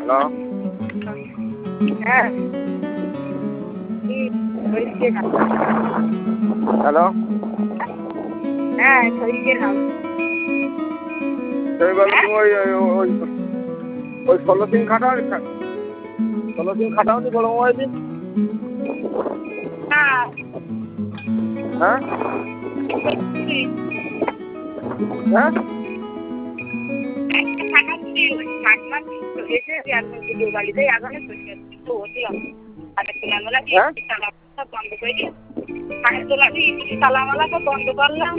hello হ্যাঁ hello হ্যাঁ শরীরে নাম তুমি বলো তুমি ওই 16 দিন খাটাও 16 দিন খাটাও নি বড় মোবাইল দিন হ্যাঁ হ্যাঁ হ্যাঁ বাড়িতে এখন বন্ধ করে দিয়ে তোলা তালামালা তো বন্ধ করলাম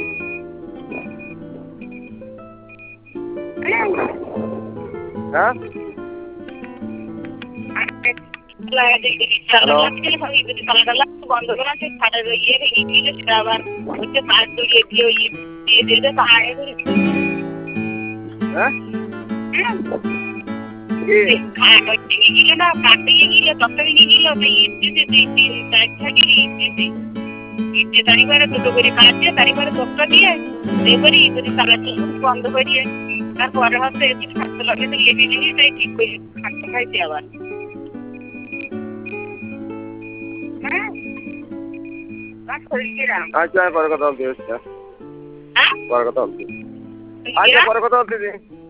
হ্যাঁ বন্ধ করা ইয়ে আবার হচ্ছে কাজ দিয়ে দিয়ে হ্যাঁ দুটো করে কাজ দিয়ে তারিখে দশটা দিয়ে এবারে বন্ধ করিয়ে তারপরে হচ্ছে স্বাস্থ্য লাগে তো ইয়ে তাই ঠিক করে খাটতে খাইতে আবার হ্যাঁ আচ্ছা পরে কথা বলছি পরে কথা বলছি আচ্ছা পরে কথা বলছি